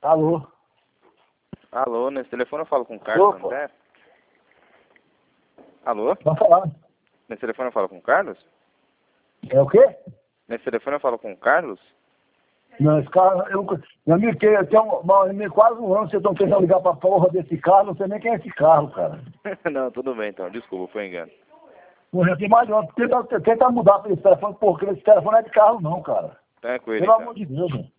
Alô? Alô, nesse telefone eu falo com o Carlos Opa. André? Alô? Pode falar. Nesse telefone eu falo com o Carlos? É o quê? Nesse telefone eu falo com o Carlos? Não, esse carro, meu amigo, tem quase um ano que vocês estão tentando ligar pra porra desse carro, não sei nem quem é esse carro, cara. Não, tudo bem então, desculpa, foi engano. Pô, já tem mais de um ano. Tenta mudar pra esse telefone, porque esse telefone não é de carro não, cara. Tranquilo Pelo então. amor de Deus, mano.